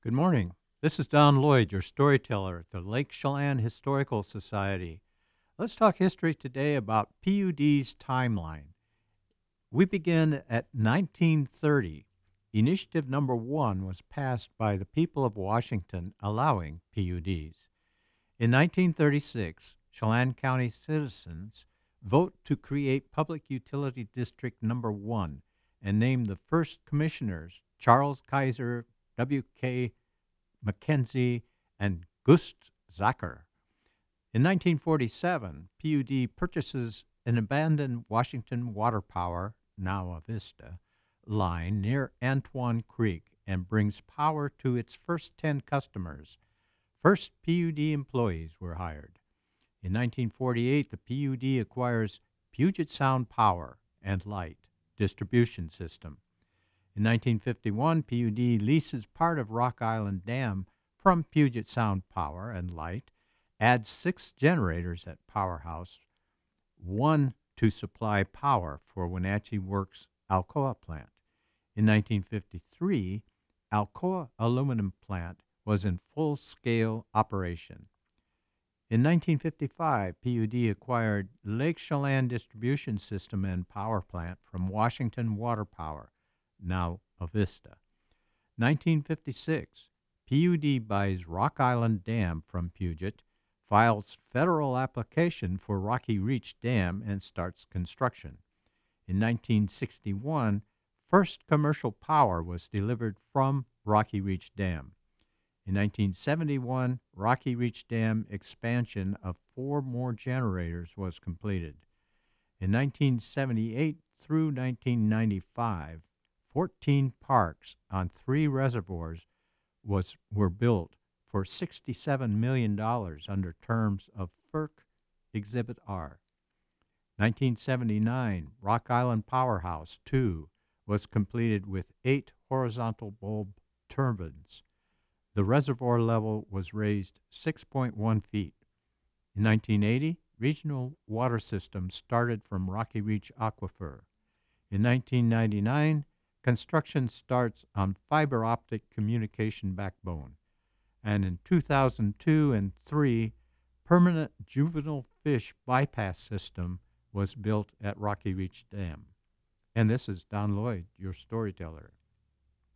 Good morning. This is Don Lloyd, your storyteller at the Lake Chelan Historical Society. Let's talk history today about PUD's timeline. We begin at 1930. Initiative number 1 was passed by the people of Washington allowing PUDs. In 1936, Chelan County citizens vote to create Public Utility District number 1 and name the first commissioners Charles Kaiser, W.K. Mackenzie, and Gust Zacher. In 1947, PUD purchases an abandoned Washington Water Power, now Avista, line near Antoine Creek and brings power to its first 10 customers. First PUD employees were hired. In 1948, the PUD acquires Puget Sound Power and Light distribution system. In 1951, PUD leases part of Rock Island Dam from Puget Sound Power and Light, adds 6 generators at Powerhouse, 1 to supply power for Wenatchee Works' Alcoa plant. In 1953, Alcoa aluminum plant was in full-scale operation. In 1955, PUD acquired Lake Chelan Distribution System and Power Plant from Washington Water Power, now Avista. 1956, PUD buys Rock Island Dam from Puget, files federal application for Rocky Reach Dam, and starts construction. In 1961, first commercial power was delivered from Rocky Reach Dam. In 1971, Rocky Reach Dam expansion of 4 more generators was completed. In 1978 through 1995, 14 parks on 3 reservoirs were built for $67 million under terms of FERC Exhibit R. 1979, Rock Island Powerhouse 2 was completed with 8 horizontal bulb turbines. The reservoir level was raised 6.1 feet. In 1980, regional water systems started from Rocky Reach Aquifer. In 1999, construction starts on fiber optic communication backbone. And in 2002 and 3, permanent juvenile fish bypass system was built at Rocky Reach Dam. And this is Don Lloyd, your storyteller.